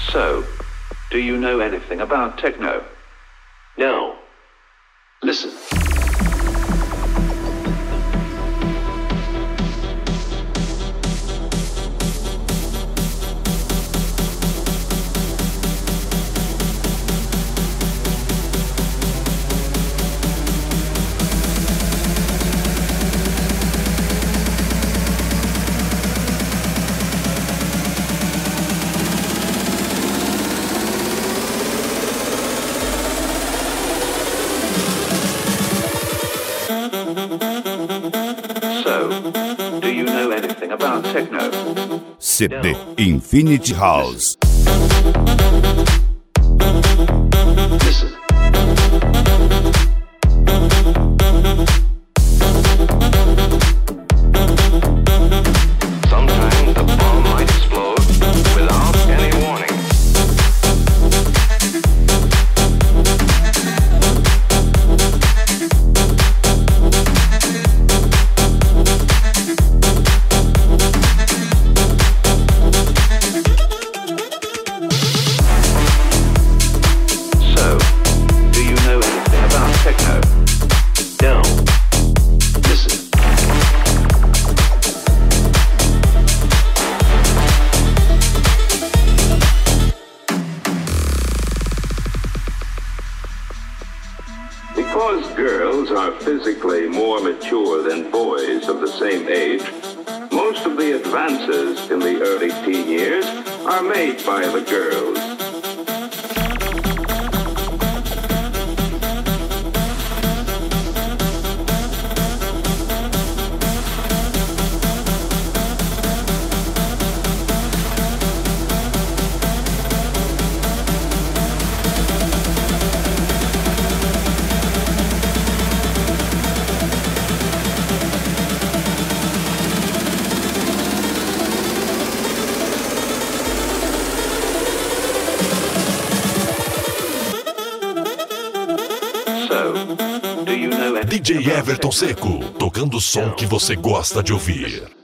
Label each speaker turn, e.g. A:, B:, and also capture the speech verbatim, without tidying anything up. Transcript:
A: So, do you know anything about techno?
B: No.
A: Listen. So, do you know anything about techno?
C: C D Infinity House.
A: Listen.
B: Sometimes the bomb might explode without any warning.
A: So, do you know anything about techno?
B: No.
A: Listen.
D: Because girls are physically more mature than boys of the same age, most of the advances in the early teen years are made by the girls.
A: So, do you know anything
E: D J
A: about
E: Everton
A: techno?
E: Seco, tocando o som que você gosta de ouvir.